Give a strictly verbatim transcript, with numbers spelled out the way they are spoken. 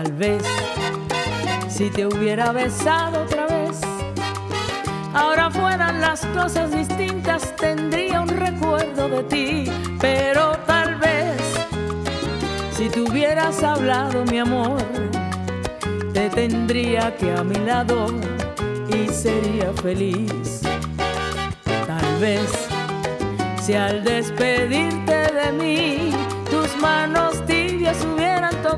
Tal vez si te hubiera besado otra vez, ahora fueran las cosas distintas, tendría un recuerdo de ti. Pero tal vez si te hubieras hablado, mi amor, te tendría que a mi lado y sería feliz. Tal vez si al despedirte de mí tus manos tibias hubieran